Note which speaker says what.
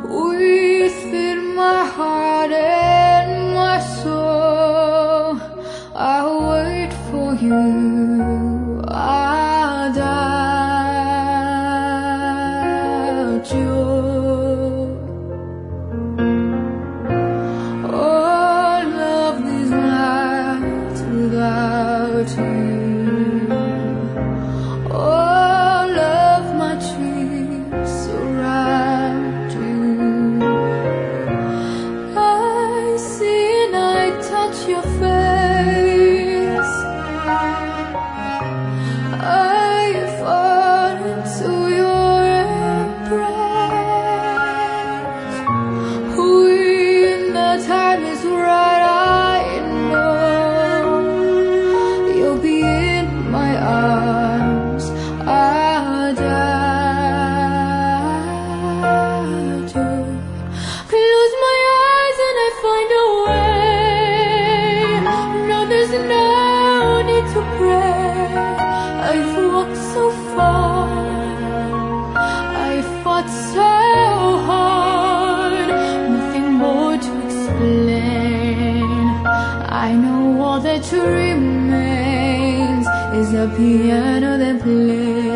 Speaker 1: within my heart and my soul. I'll wait for you, adagio. All of these nights without you, all of my dreams surround you. I see and I touch your face, I fall into your embrace. When the time is right, I know you'll be in my arms, adagio. Close my eyes and I find a way. No, there's no need to pray. I've walked so far, I fought so hard, nothing more to explain. I know all that remains is a piano that plays.